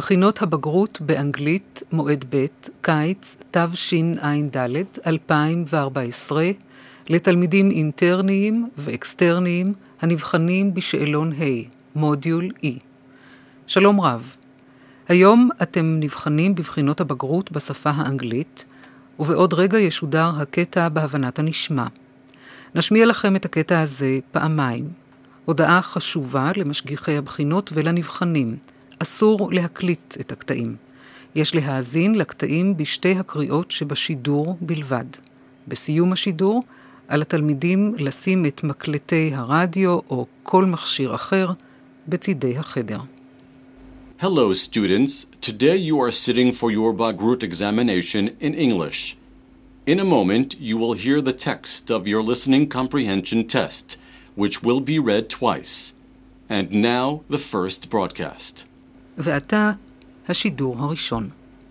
בחינות הבגרות באנגלית מועד ב' קיץ תשע"ד 2014 לתלמידים אינטרניים ואקסטרניים הנבחנים בשאלון ה' מודיול E. שלום רב. היום אתם נבחנים בבחינות הבגרות בשפה האנגלית, ובעוד רגע ישודר הקטע בהבנת הנשמע. נשמיע לכם את הקטע הזה פעמיים. הודעה חשובה למשגיחי הבחינות ולנבחנים. אסור להקליט את הקטעים. יש להאזין לקטעים בשתי הקריאות שבשידור בלבד. בסיום השידור, על התלמידים לשים את מקלטי הרדיו או כל מכשיר אחר בצידי החדר. Hello students, today you are sitting for your Bagrut examination in English. In a moment you will hear the text of your listening comprehension test, which will be read twice. And now the first broadcast. ועתה השידור הראשון.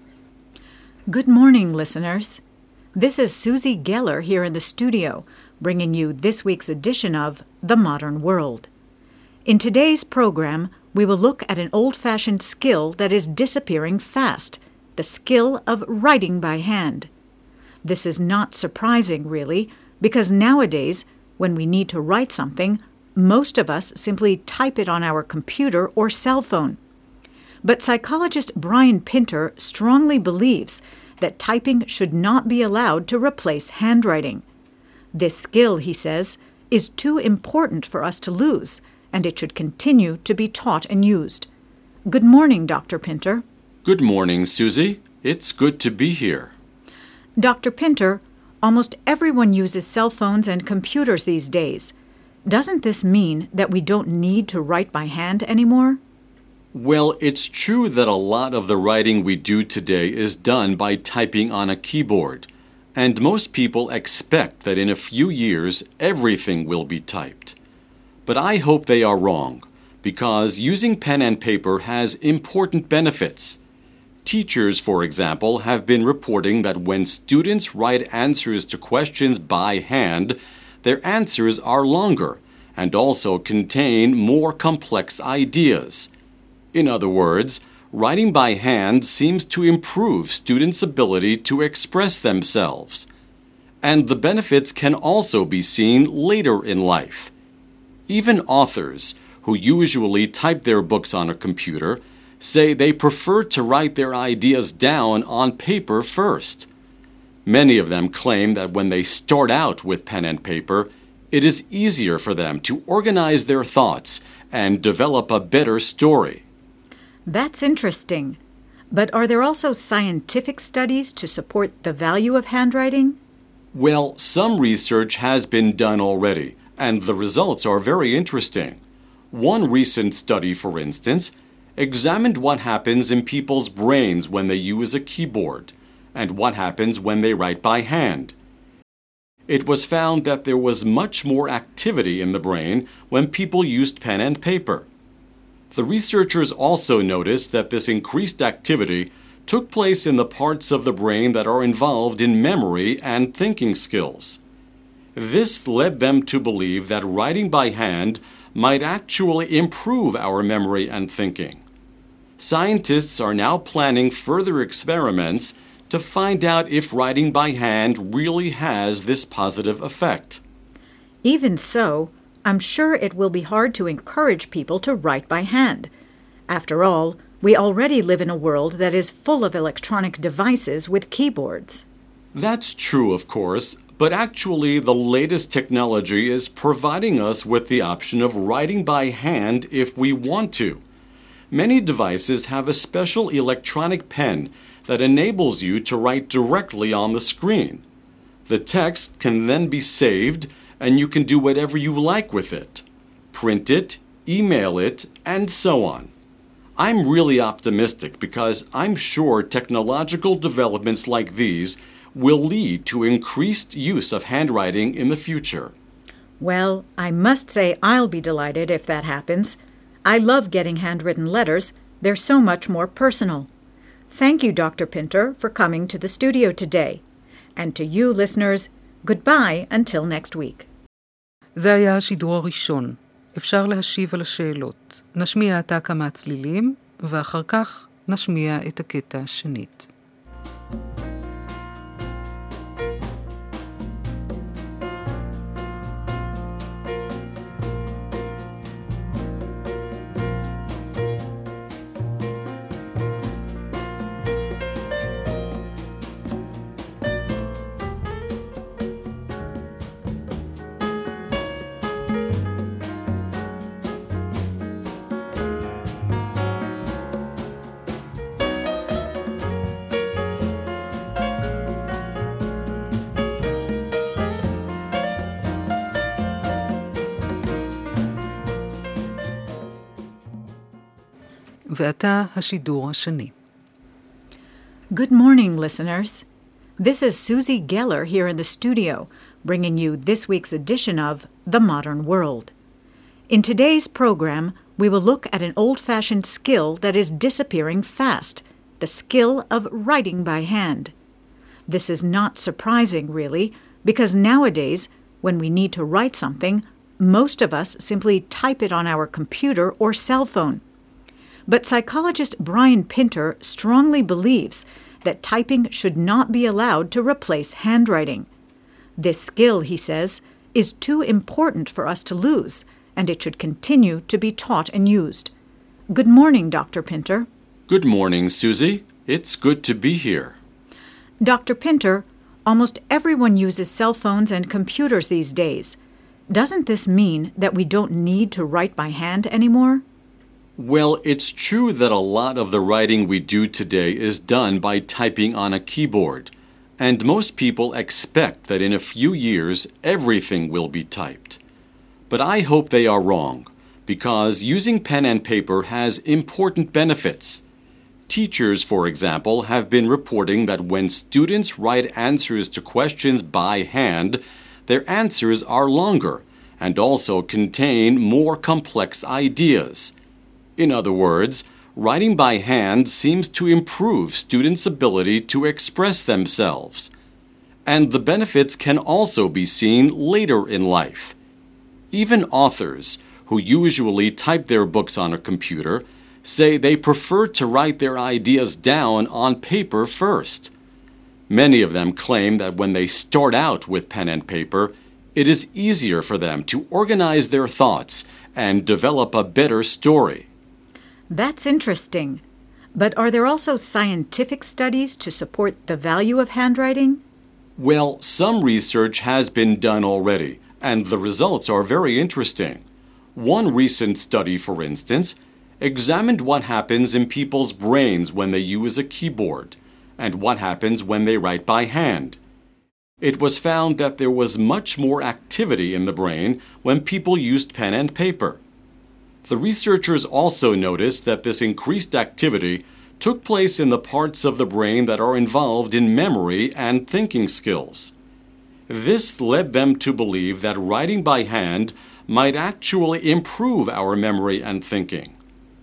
Good morning, listeners. This is Susie Geller here in the studio, bringing you this week's edition of The Modern World. In today's program, we will look at an old-fashioned skill that is disappearing fast, the skill of writing by hand. This is not surprising, really, because nowadays, when we need to write something, most of us simply type it on our computer or cell phone. But psychologist Brian Pinter strongly believes that typing should not be allowed to replace handwriting. This skill, he says, is too important for us to lose, and it should continue to be taught and used. Good morning, Dr. Pinter. Good morning, Susie. It's good to be here. Dr. Pinter, almost everyone uses cell phones and computers these days. Doesn't this mean that we don't need to write by hand anymore? Well, it's true that a lot of the writing we do today is done by typing on a keyboard, and most people expect that in a few years everything will be typed. But I hope they are wrong, because using pen and paper has important benefits. Teachers, for example, have been reporting that when students write answers to questions by hand, their answers are longer and also contain more complex ideas. In other words, writing by hand seems to improve students' ability to express themselves. And the benefits can also be seen later in life. Even authors, who usually type their books on a computer, say they prefer to write their ideas down on paper first. Many of them claim that when they start out with pen and paper, it is easier for them to organize their thoughts and develop a better story. That's interesting. But are there also scientific studies to support the value of handwriting? Well, some research has been done already, and the results are very interesting. One recent study, for instance, examined what happens in people's brains when they use a keyboard, and what happens when they write by hand. It was found that there was much more activity in the brain when people used pen and paper. The researchers also noticed that this increased activity took place in the parts of the brain that are involved in memory and thinking skills. This led them to believe that writing by hand might actually improve our memory and thinking. Scientists are now planning further experiments to find out if writing by hand really has this positive effect. Even so, I'm sure it will be hard to encourage people to write by hand. After all, we already live in a world that is full of electronic devices with keyboards. That's true, of course, but actually the latest technology is providing us with the option of writing by hand if we want to. Many devices have a special electronic pen that enables you to write directly on the screen. The text can then be saved, and you can do whatever you like with it. Print it, email it, and so on. I'm really optimistic because I'm sure technological developments like these will lead to increased use of handwriting in the future. Well, I must say I'll be delighted if that happens. I love getting handwritten letters. They're so much more personal. Thank you, Dr. Pinter, for coming to the studio today. And to you, listeners, goodbye until next week. זה היה השידור הראשון. אפשר להשיב על השאלות. נשמיע עתה כמה צלילים, ואחר כך נשמיע את הקטע השנית. ועתה השידור השני. Good morning, listeners. This is Susie Geller here in the studio, bringing you this week's edition of The Modern World. In today's program, we will look at an old-fashioned skill that is disappearing fast, the skill of writing by hand. This is not surprising, really, because nowadays, when we need to write something, most of us simply type it on our computer or cell phone. But psychologist Brian Pinter strongly believes that typing should not be allowed to replace handwriting. This skill, he says, is too important for us to lose, and it should continue to be taught and used. Good morning, Dr. Pinter. Good morning, Susie. It's good to be here. Dr. Pinter, almost everyone uses cell phones and computers these days. Doesn't this mean that we don't need to write by hand anymore? Well, it's true that a lot of the writing we do today is done by typing on a keyboard, and most people expect that in a few years everything will be typed. But I hope they are wrong, because using pen and paper has important benefits. Teachers, for example, have been reporting that when students write answers to questions by hand, their answers are longer and also contain more complex ideas. In other words, writing by hand seems to improve students' ability to express themselves. And the benefits can also be seen later in life. Even authors, who usually type their books on a computer, say they prefer to write their ideas down on paper first. Many of them claim that when they start out with pen and paper, it is easier for them to organize their thoughts and develop a better story. That's interesting. But are there also scientific studies to support the value of handwriting? Well, some research has been done already, and the results are very interesting. One recent study, for instance, examined what happens in people's brains when they use a keyboard, and what happens when they write by hand. It was found that there was much more activity in the brain when people used pen and paper. The researchers also noticed that this increased activity took place in the parts of the brain that are involved in memory and thinking skills. This led them to believe that writing by hand might actually improve our memory and thinking.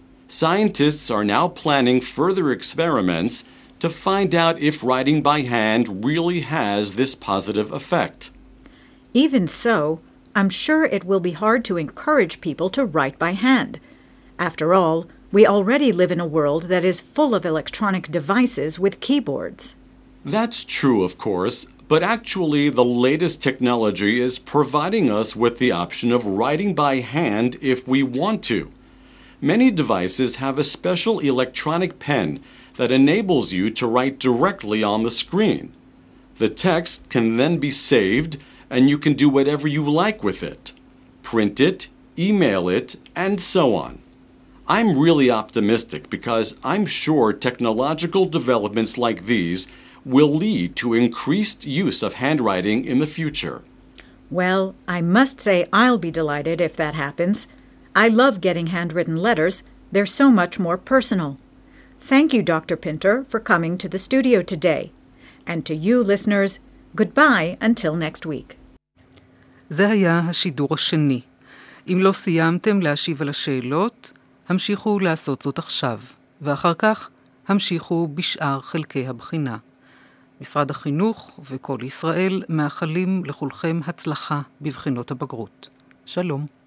Scientists are now planning further experiments to find out if writing by hand really has this positive effect. Even so, I'm sure it will be hard to encourage people to write by hand. After all, we already live in a world that is full of electronic devices with keyboards. That's true, of course, but actually the latest technology is providing us with the option of writing by hand if we want to. Many devices have a special electronic pen that enables you to write directly on the screen. The text can then be saved, and you can do whatever you like with it. Print it, email it, and so on. I'm really optimistic because I'm sure technological developments like these will lead to increased use of handwriting in the future. Well, I must say I'll be delighted if that happens. I love getting handwritten letters. They're so much more personal. Thank you, Dr. Pinter, for coming to the studio today. And to you, listeners, goodbye until next week. זה היה השידור השני. אם לא סיימתם להשיב על השאלות, המשיכו לעשות זאת עכשיו, ואחר כך המשיכו בשאר חלקי הבחינה. משרד החינוך וכל ישראל מאחלים לכולכם הצלחה בבחינות הבגרות. שלום.